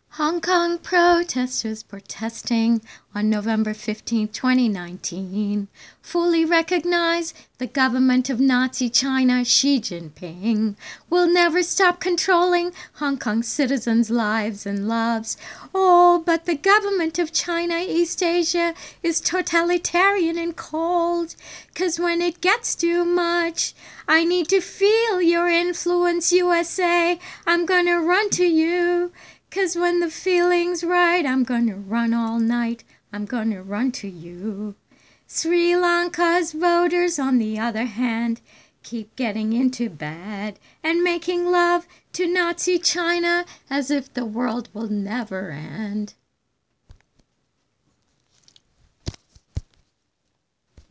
Hong Kong protesters protesting on November 15, 2019, fully recognize the government of Nazi China, Xi Jinping, will never stop controlling Hong Kong citizens' lives and loves. Oh, but the government of China, East Asia, is totalitarian and cold, 'cause when it gets too much, I need to feel your influence, USA. I'm gonna run to you. 'Cause when the feeling's right, I'm gonna run all night. I'm gonna run to you. Sri Lanka's voters, on the other hand, keep getting into bed and making love to Nazi China as if the world will never end.